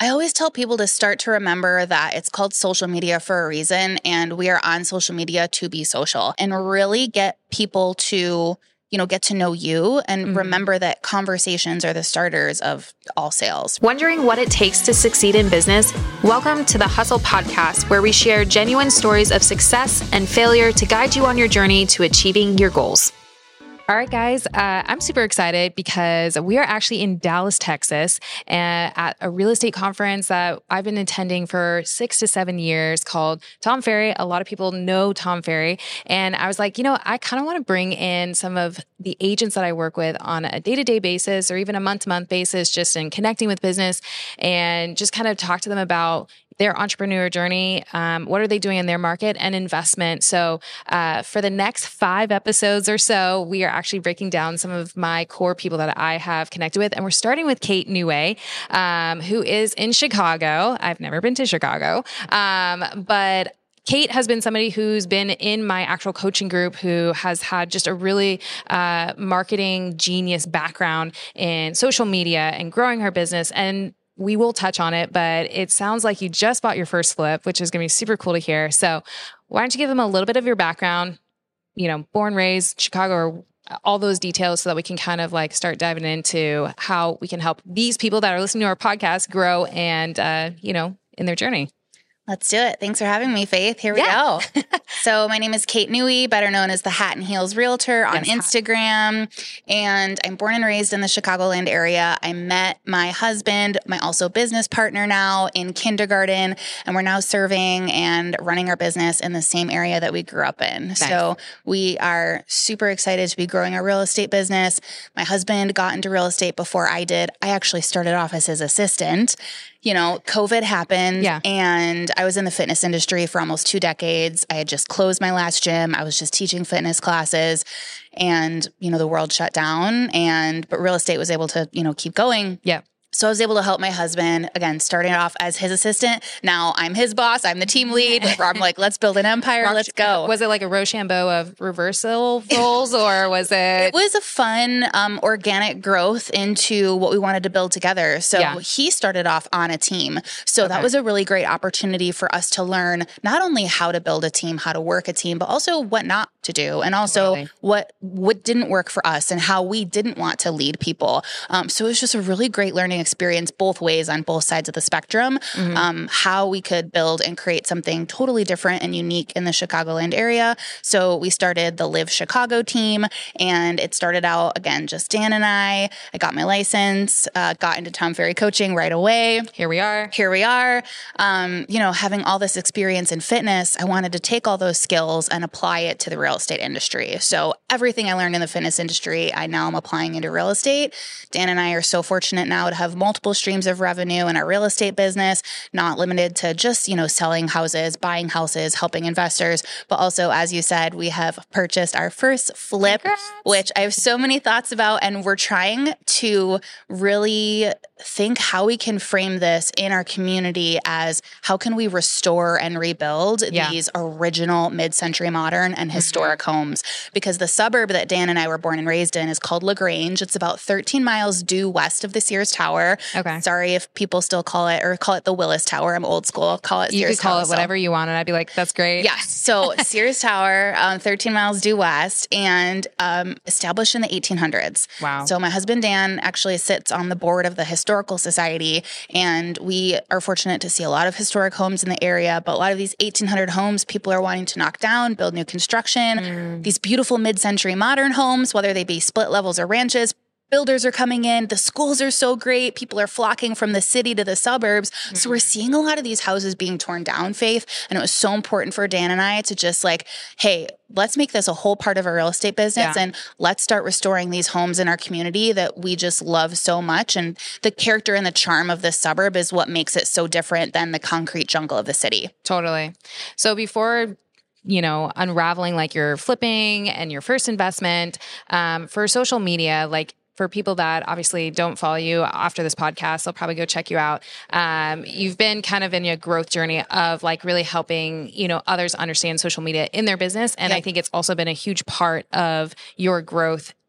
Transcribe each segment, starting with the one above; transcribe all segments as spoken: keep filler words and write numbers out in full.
I always tell people to start to remember that it's called social media for a reason, and we are on social media to be social and really get people to, you know, get to know you and mm-hmm. remember that conversations are the starters of all sales. Wondering what it takes to succeed in business? Welcome to the Hustle Podcast, where we share genuine stories of success and failure to guide you on your journey to achieving your goals. All right, guys, uh, I'm super excited because we are actually in Dallas, Texas, uh, at a real estate conference that I've been attending for six to seven years called Tom Ferry. A lot of people know Tom Ferry. And I was like, you know, I kind of want to bring in some of the agents that I work with on a day-to-day basis or even a month-to-month basis, just in connecting with business and just kind of talk to them about their entrepreneur journey. Um, what are they doing in their market and investment? So uh, for the next five episodes or so, we are actually breaking down some of my core people that I have connected with. And we're starting with Kate Neway, um, who is in Chicago. I've never been to Chicago, um, but Kate has been somebody who's been in my actual coaching group, who has had just a really uh, marketing genius background in social media and growing her business. And we will touch on it, but it sounds like you just bought your first flip, which is going to be super cool to hear. So why don't you give them a little bit of your background, you know, born, raised, Chicago, or all those details so that we can kind of like start diving into how we can help these people that are listening to our podcast grow and, uh, you know, in their journey. Let's do it. Thanks for having me, Faith. Here we yeah. go. So my name is Kate Neway, better known as the Hat and Heels Realtor on yes, Instagram. Hat. And I'm born and raised in the Chicagoland area. I met my husband, my also business partner now, in kindergarten. And we're now serving and running our business in the same area that we grew up in. Nice. So we are super excited to be growing our real estate business. My husband got into real estate before I did. I actually started off as his assistant. You know, COVID happened yeah. and I was in the fitness industry for almost two decades. I had just closed my last gym. I was just teaching fitness classes and, you know, the world shut down and, but real estate was able to, you know, keep going. Yeah. So I was able to help my husband, again, starting off as his assistant. Now I'm his boss. I'm the team lead. I'm like, let's build an empire. Let's go. Was it like a Rochambeau of reversal roles or was it? It was a fun, um, organic growth into what we wanted to build together. So yeah. he started off on a team. So okay. that was a really great opportunity for us to learn not only how to build a team, how to work a team, but also what not to do. And also really? what, what didn't work for us and how we didn't want to lead people. Um, so it was just a really great learning experience both ways on both sides of the spectrum, mm-hmm. um, how we could build and create something totally different and unique in the Chicagoland area. So we started the Live Chicago team, and it started out, again, just Dan and I. I got my license, uh, got into Tom Ferry coaching right away. Here we are. Here we are. Um, you know, having all this experience in fitness, I wanted to take all those skills and apply it to the real estate industry. So everything I learned in the fitness industry, I now am applying into real estate. Dan and I are so fortunate now to have multiple streams of revenue in our real estate business, not limited to just, you know, selling houses, buying houses, helping investors, but also, as you said, we have purchased our first flip, Congrats. Which I have so many thoughts about, and we're trying to really think how we can frame this in our community as how can we restore and rebuild yeah. these original mid-century modern and historic mm-hmm. homes, because the suburb that Dan and I were born and raised in is called LaGrange. It's about thirteen miles due west of the Sears Tower. Okay. Sorry if people still call it or call it the Willis Tower. I'm old school. Call it you Sears could call Tower, it whatever so. you want, and I'd be like, that's great. Yes. So Sears Tower, um, thirteen miles due west, and um, established in the eighteen hundreds. Wow. So my husband Dan actually sits on the board of the Historical Society, and we are fortunate to see a lot of historic homes in the area, but a lot of these eighteen hundred homes people are wanting to knock down, build new construction. Mm. These beautiful mid-century modern homes, whether they be split levels or ranches, builders are coming in. The schools are so great. People are flocking from the city to the suburbs. Mm-hmm. So we're seeing a lot of these houses being torn down, Faith. And it was so important for Dan and I to just like, hey, let's make this a whole part of our real estate business yeah. and let's start restoring these homes in our community that we just love so much. And the character and the charm of this suburb is what makes it so different than the concrete jungle of the city. Totally. So before you know, unraveling like your flipping and your first investment, um, for social media, like for people that obviously don't follow you after this podcast, they'll probably go check you out. Um, you've been kind of in a growth journey of like really helping, you know, others understand social media in their business. And yeah. I think it's also been a huge part of your growth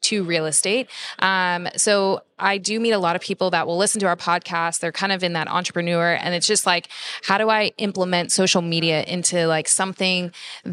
to real estate. Um, so I do meet a lot of people that will listen to our podcast. They're kind of in that entrepreneur, and it's just like, how do I implement social media into like something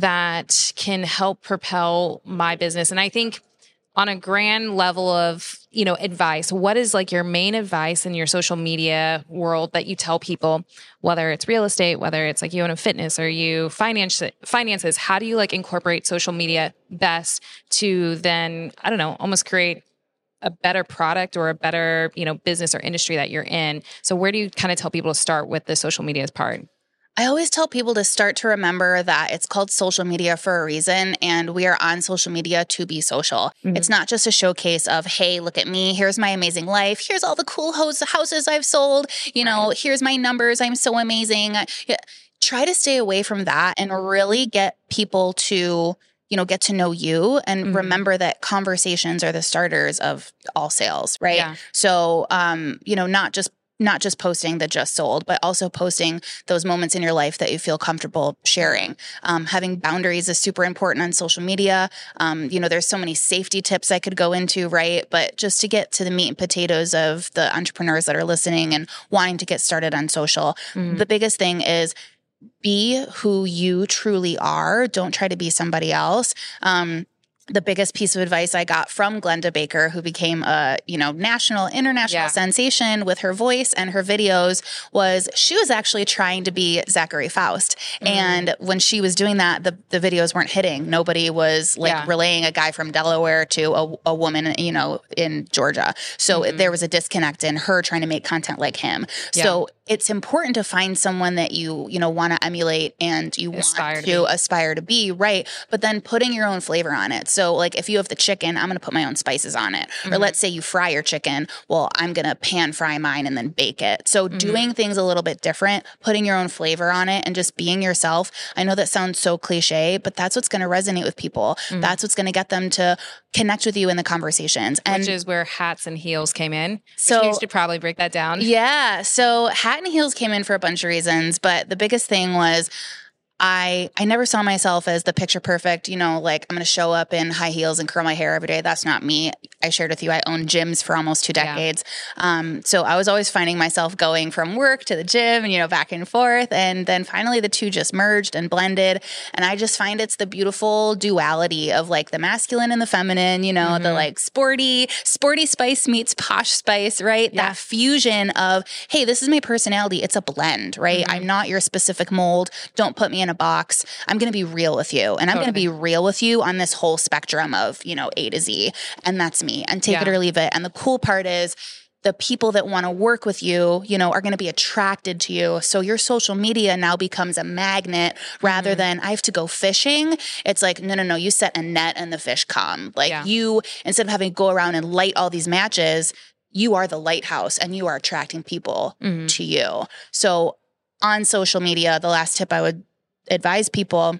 that can help propel my business? And I think on a grand level of, you know, advice, what is like your main advice in your social media world that you tell people, whether it's real estate, whether it's like you own a fitness or you finance finances, how do you like incorporate social media best to then, I don't know, almost create a better product or a better, you know, business or industry that you're in? So where do you kind of tell people to start with the social media part? I always tell people to start to remember that it's called social media for a reason, and we are on social media to be social. Mm-hmm. It's not just a showcase of, hey, look at me. Here's my amazing life. Here's all the cool houses I've sold. You know, right. Here's my numbers. I'm so amazing. Try to stay away from that and really get people to, you know, get to know you and mm-hmm. remember that conversations are the starters of all sales, right? Yeah. So, um, you know, not just not just posting the just sold, but also posting those moments in your life that you feel comfortable sharing. Um, having boundaries is super important on social media. Um, you know, there's so many safety tips I could go into, right? But just to get to the meat and potatoes of the entrepreneurs that are listening and wanting to get started on social, mm-hmm. the biggest thing is be who you truly are. Don't try to be somebody else. Um, The biggest piece of advice I got from Glenda Baker, who became a, you know, national, international yeah. sensation with her voice and her videos, was she was actually trying to be Zachary Faust. Mm. And when she was doing that, the, the videos weren't hitting. Nobody was like yeah. relaying a guy from Delaware to a, a woman, you know, in Georgia. So mm-hmm. there was a disconnect in her trying to make content like him. Yeah. So it's important to find someone that you, you know, want to emulate and you aspire want to, to aspire to be, right? But then putting your own flavor on it. So like if you have the chicken, I'm going to put my own spices on it. Mm-hmm. Or let's say you fry your chicken. Well, I'm going to pan fry mine and then bake it. So mm-hmm. doing things a little bit different, putting your own flavor on it and just being yourself. I know that sounds so cliche, but that's what's going to resonate with people. Mm-hmm. That's what's going to get them to connect with you in the conversations. And which is where hats and heels came in. So you should probably break that down. Yeah. So hat and heels came in for a bunch of reasons, but the biggest thing was I I never saw myself as the picture perfect, you know, like I'm going to show up in high heels and curl my hair every day. That's not me. I shared with you, I owned gyms for almost two decades. Yeah. Um, so I was always finding myself going from work to the gym and, you know, back and forth. And then finally the two just merged and blended. And I just find it's the beautiful duality of like the masculine and the feminine, you know, mm-hmm. the like sporty, sporty spice meets posh spice, right? Yeah. That fusion of, hey, this is my personality. It's a blend, right? Mm-hmm. I'm not your specific mold. Don't put me in a box. I'm going to be real with you. And I'm totally. going to be real with you on this whole spectrum of, you know, A to Z. And that's me. And take yeah. it or leave it. And the cool part is the people that want to work with you, you know, are going to be attracted to you. So your social media now becomes a magnet rather mm-hmm. than I have to go fishing. It's like, no, no, no, you set a net and the fish come. Like yeah. you, instead of having to go around and light all these matches, you are the lighthouse and you are attracting people mm-hmm. to you. So on social media, the last tip I would advise people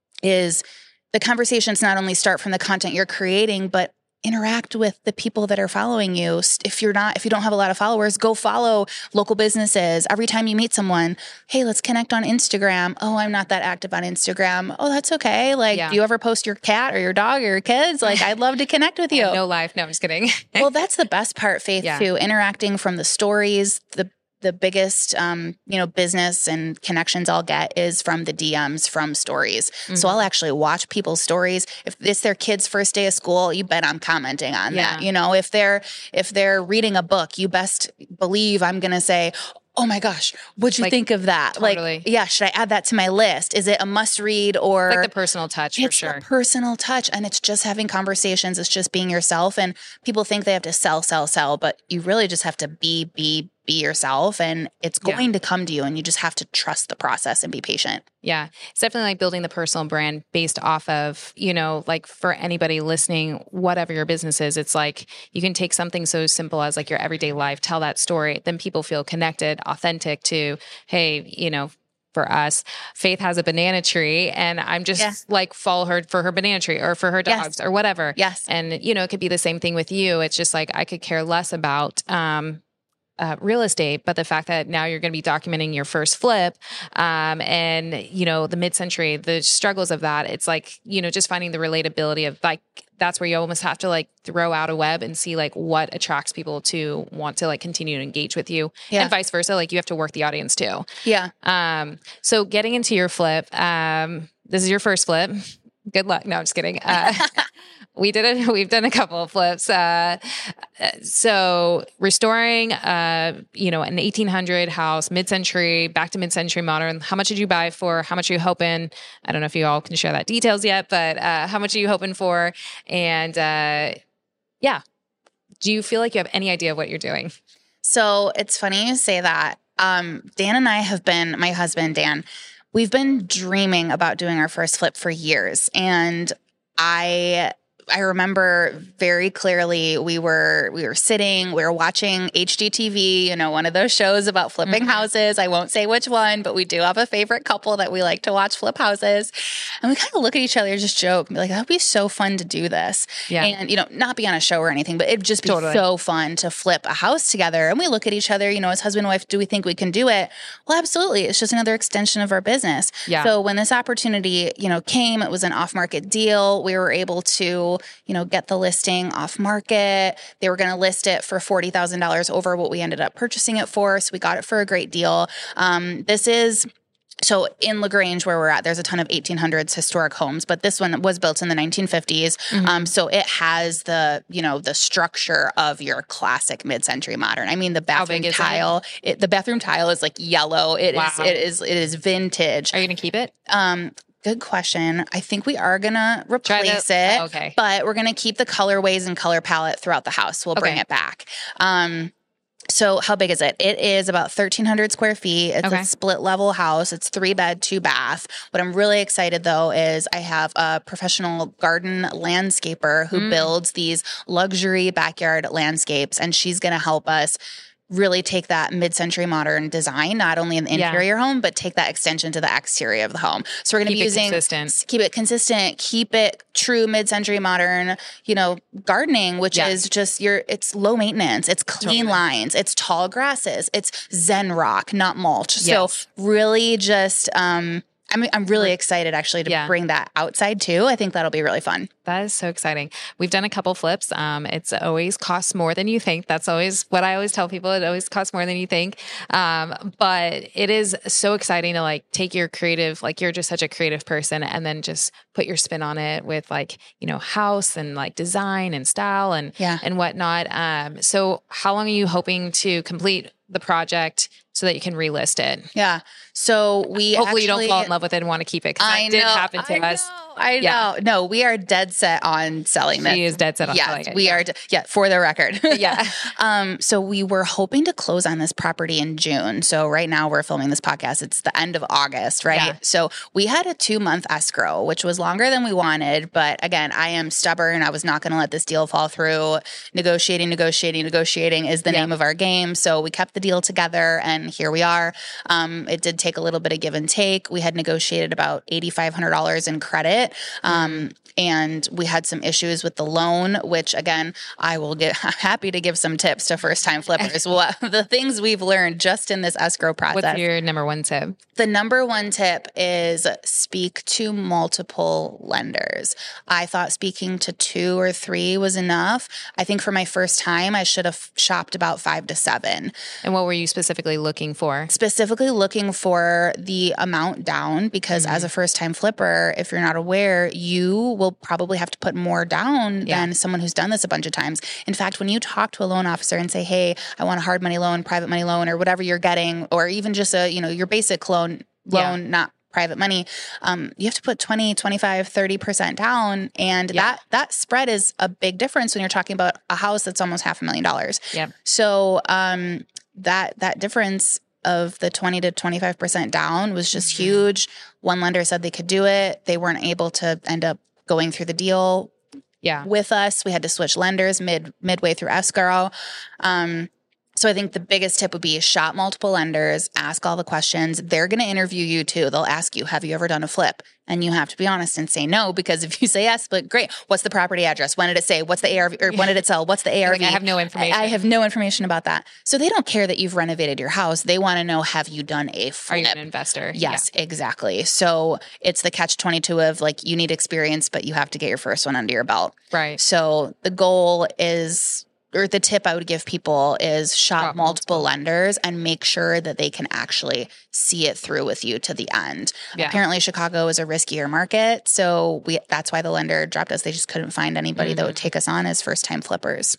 is the conversations not only start from the content you're creating, but interact with the people that are following you. If you're not, if you don't have a lot of followers, go follow local businesses. Every time you meet someone, hey, let's connect on Instagram. Oh, I'm not that active on Instagram. Oh, that's okay. Like, yeah. do you ever post your cat or your dog or your kids? Like, I'd love to connect with you. No life. No, I'm just kidding. Well, that's the best part, Faith, yeah. too. Interacting from the stories, the The biggest, um, you know, business and connections I'll get is from the D Ms, from stories. Mm-hmm. So I'll actually watch people's stories. If it's their kid's first day of school, you bet I'm commenting on yeah. that. You know, if they're if they're reading a book, you best believe I'm going to say, oh my gosh, what'd you like, think of that? Totally. Like, yeah, should I add that to my list? Is it a must read or? It's like the personal touch for it's sure. It's the personal touch. And it's just having conversations. It's just being yourself. And people think they have to sell, sell, sell, but you really just have to be, be, be yourself. And it's going yeah. to come to you. And you just have to trust the process and be patient. Yeah. It's definitely like building the personal brand based off of, you know, like for anybody listening, whatever your business is, it's like you can take something so simple as like your everyday life, tell that story, then people feel connected, authentic to, hey, you know, for us, Faith has a banana tree and I'm just yeah. like follow her for her banana tree or for her dogs yes. or whatever. Yes. And, you know, it could be the same thing with you. It's just like, I could care less about, um, Uh, real estate, but the fact that now you're going to be documenting your first flip, um, and you know the mid-century, the struggles of that. It's like you know just finding the relatability of like that's where you almost have to like throw out a web and see like what attracts people to want to like continue to engage with you, yeah. and vice versa. Like you have to work the audience too. Yeah. Um, so getting into your flip, um, this is your first flip. Good luck. No, I'm just kidding. Uh, we did it. We've done a couple of flips. Uh, so restoring, uh, you know, an eighteen hundred house, mid-century, back to mid-century modern. How much did you buy for? How much are you hoping? I don't know if you all can share that details yet, but uh, how much are you hoping for? And uh, yeah, do you feel like you have any idea of what you're doing? So it's funny you say that. Um, Dan and I have been, my husband, Dan, we've been dreaming about doing our first flip for years. And I I remember very clearly we were we were sitting, we were watching H G T V, you know, one of those shows about flipping mm-hmm. houses. I won't say which one, but we do have a favorite couple that we like to watch flip houses. And we kind of look at each other, just joke, and be like, that would be so fun to do this. Yeah. And, you know, not be on a show or anything, but it'd just be totally. so fun to flip a house together. And we look at each other, you know, as husband and wife, do we think we can do it? Well, absolutely. It's just another extension of our business. Yeah. So when this opportunity, you know, came, it was an off-market deal. We were able to, you know, get the listing off market. They were going to list it for forty thousand dollars over what we ended up purchasing it for. So we got it for a great deal. Um, this is So in LaGrange, where we're at, there's a ton of eighteen hundreds historic homes, but this one was built in the nineteen fifties. Mm-hmm. Um, so it has the, you know, the structure of your classic mid-century modern. I mean, the bathroom tile, it? It, the bathroom tile is like yellow. It wow. is, it is, it is vintage. Are you going to keep it? Um, Good question. I think we are going to replace it, oh, okay. but we're going to keep the colorways and color palette throughout the house. We'll okay. bring it back. Um, so how big is it? It is about thirteen hundred square feet. It's okay. a split level house. It's three bed, two bath. What I'm really excited though is I have a professional garden landscaper who mm. builds these luxury backyard landscapes, and she's going to help us really take that mid-century modern design, not only in the interior yeah. home, but take that extension to the exterior of the home. So we're going to be using, consistent. keep it consistent, keep it true mid-century modern, you know, gardening, which yeah. is just your, it's low maintenance, it's clean totally. lines, it's tall grasses, it's Zen rock, not mulch. Yes. So really just, um, I'm I'm really excited actually to yeah. bring that outside too. I think that'll be really fun. That is so exciting. We've done a couple flips. Um, it's always costs more than you think. That's always what I always tell people. It always costs more than you think. Um, but it is so exciting to like take your creative, like you're just such a creative person, and then just put your spin on it with like, you know, house and like design and style and, yeah. and whatnot. Um, so how long are you hoping to complete the project so that you can relist it? Yeah. So we hopefully actually, you don't fall in love with it and want to keep it, because that know, did happen to I us. Know. I know. Yeah. No, we are dead set on selling this. She is dead set on yes, selling it. We yeah. are. De- yeah, for the record. yeah. Um, so we were hoping to close on this property in June. So right now we're filming this podcast. It's the end of August, right? Yeah. So we had a two month escrow, which was longer than we wanted. But again, I am stubborn. I was not going to let this deal fall through. Negotiating, negotiating, negotiating is the yeah. name of our game. So we kept the deal together, and here we are. Um, it did take a little bit of give and take. We had negotiated about eight thousand five hundred dollars in credit. Um, And we had some issues with the loan, which again, I will get I'm happy to give some tips to first time flippers. What the things we've learned just in this escrow process. What's your number one tip? The number one tip is speak to multiple lenders. I thought speaking to two or three was enough. I think for my first time, I should have shopped about five to seven. And what were you specifically looking for? Specifically looking for the amount down, because mm-hmm. as a first time flipper, if you're not aware, you will probably have to put more down yeah. than someone who's done this a bunch of times. In fact, when you talk to a loan officer and say, hey, I want a hard money loan, private money loan, or whatever you're getting, or even just a, you know, your basic loan, loan, yeah. not private money, um, you have to put twenty, twenty-five, thirty percent down. And yeah. that, that spread is a big difference when you're talking about a house that's almost half a million dollars. Yeah. So, um, that, that difference of the twenty to twenty-five percent down was just mm-hmm. huge. One lender said they could do it. They weren't able to end up going through the deal yeah. with us. We had to switch lenders mid midway through escrow. Um, So I think the biggest tip would be shop multiple lenders, ask all the questions. They're going to interview you too. They'll ask you, have you ever done a flip? And you have to be honest and say no, because if you say yes, but great, what's the property address? When did it say? What's the A R V? Or when did it sell? What's the A R V? Like, I have no information. I, I have no information about that. So they don't care that you've renovated your house. They want to know, have you done a flip? Are you an investor? Yes, yeah. Exactly. So it's the catch twenty-two of like, you need experience, but you have to get your first one under your belt. Right. So the goal is, or the tip I would give people is shop, shop multiple, multiple lenders and make sure that they can actually see it through with you to the end. Yeah. Apparently Chicago is a riskier market. So we that's why the lender dropped us. They just couldn't find anybody mm-hmm. that would take us on as first time flippers.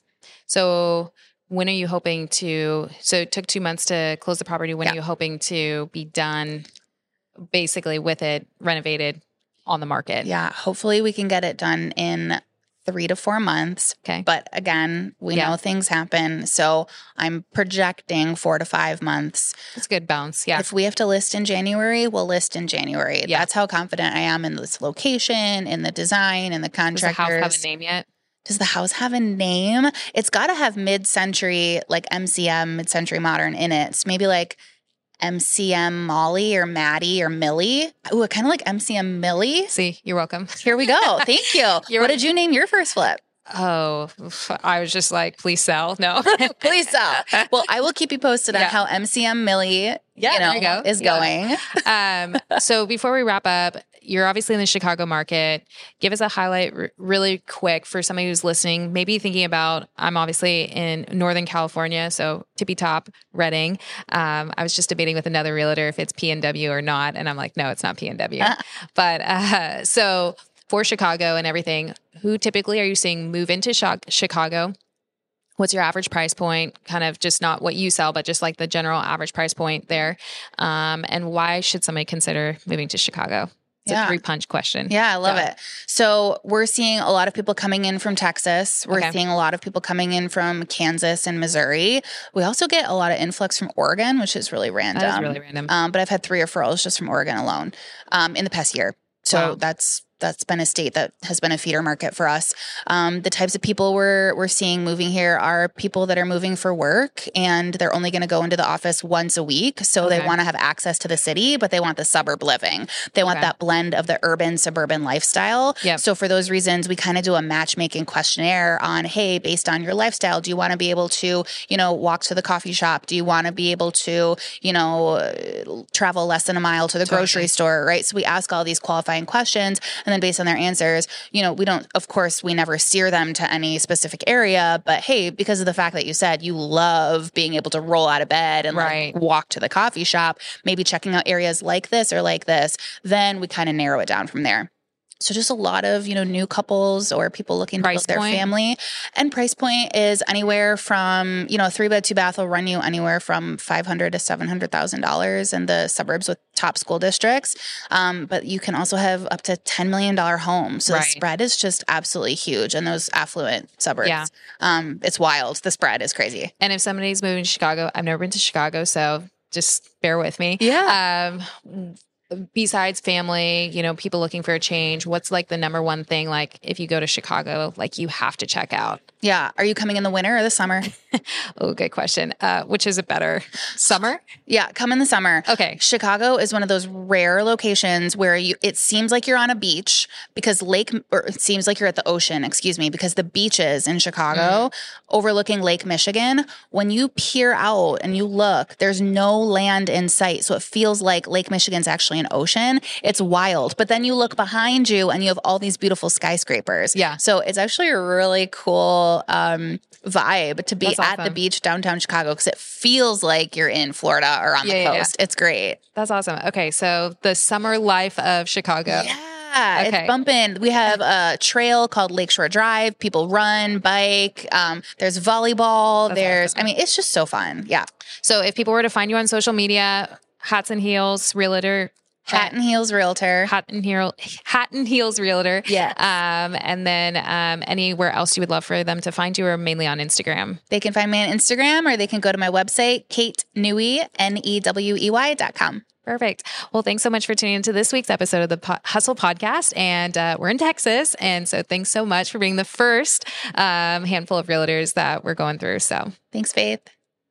So when are you hoping to, so it took two months to close the property. When yeah. are you hoping to be done basically with it renovated on the market? Yeah. Hopefully we can get it done in three to four months. Okay. But again, we yeah. know things happen. So I'm projecting four to five months. That's a good bounce. Yeah. If we have to list in January, we'll list in January. Yeah. That's how confident I am in this location, in the design, in the contractors. Does the house have a name yet? Does the house have a name? It's got to have mid-century, like M C M, mid-century modern in it. So maybe like M C M Molly or Maddie or Millie. Ooh, kind of like M C M Millie. See, you're welcome. Here we go. Thank you. What did you name your first flip? Oh, I was just like, please sell. No, please sell. Well, I will keep you posted yeah. on how M C M Millie, yeah, you know, you go. is yeah. going. um, so before we wrap up, you're obviously in the Chicago market. Give us a highlight r- really quick for somebody who's listening, maybe thinking about, I'm obviously in Northern California, so tippy top, Redding. Um, I was just debating with another realtor if it's P N W or not. And I'm like, no, it's not P N W. Uh. But uh, so for Chicago and everything, who typically are you seeing move into sh- Chicago? What's your average price point? Kind of just not what you sell, but just like the general average price point there. Um, and why should somebody consider moving to Chicago? It's yeah. a three-punch question. Yeah, I love yeah. it. So we're seeing a lot of people coming in from Texas. We're okay. seeing a lot of people coming in from Kansas and Missouri. We also get a lot of influx from Oregon, which is really random. That is really random. Um, but I've had three referrals just from Oregon alone um, in the past year. So wow. that's that's been a state that has been a feeder market for us. Um, the types of people we're we're seeing moving here are people that are moving for work, and they're only going to go into the office once a week. So okay. they want to have access to the city, but they want the suburb living. They want okay. that blend of the urban suburban lifestyle. Yep. So for those reasons, we kind of do a matchmaking questionnaire on, hey, based on your lifestyle, do you want to be able to, you know, walk to the coffee shop? Do you want to be able to, you know, travel less than a mile to the totally. grocery store, right? So we ask all these qualifying questions, and then based on their answers, you know, we don't, of course, we never steer them to any specific area, but hey, because of the fact that you said you love being able to roll out of bed and right. like walk to the coffee shop, maybe checking out areas like this or like this, then we kind of narrow it down from there. So just a lot of, you know, new couples or people looking to price build their point. family. And price point is anywhere from, you know, a three bed, two bath will run you anywhere from five hundred thousand dollars to seven hundred thousand dollars in the suburbs with top school districts. Um, but you can also have up to ten million dollars homes. So right. the spread is just absolutely huge in those affluent suburbs. Yeah. Um, it's wild. The spread is crazy. And if somebody's moving to Chicago, I've never been to Chicago, so just bear with me. Yeah. Um, Besides family, you know, people looking for a change, what's like the number one thing, like if you go to Chicago, like you have to check out? Yeah. Are you coming in the winter or the summer? Oh, good question. Uh, which is it better? Summer? Yeah. Come in the summer. Okay. Chicago is one of those rare locations where you, it seems like you're on a beach because lake, or it seems like you're at the ocean, excuse me, because the beaches in Chicago mm. overlooking Lake Michigan, when you peer out and you look, there's no land in sight. So it feels like Lake Michigan's actually an ocean. It's wild. But then you look behind you and you have all these beautiful skyscrapers. Yeah. So it's actually a really cool um, vibe to be That's at awesome. the beach downtown Chicago because it feels like you're in Florida or on yeah, the yeah, coast. Yeah. It's great. That's awesome. Okay. So the summer life of Chicago. Yeah. Okay. It's bumping. We have a trail called Lakeshore Drive. People run, bike. Um, there's volleyball. That's there's, awesome. I mean, it's just so fun. Yeah. So if people were to find you on social media, Hats and Heels Realtor, Hat and Heels Realtor. Hat and Heel, Hat and Heels Realtor. Yes. Um, and then um, anywhere else you would love for them to find you, or mainly on Instagram? They can find me on Instagram, or they can go to my website, Kate Newey, N E W E Y dot com. Perfect. Well, thanks so much for tuning into this week's episode of the po- Hustle Podcast. And uh, we're in Texas. And so thanks so much for being the first um, handful of realtors that we're going through. So thanks, Faith.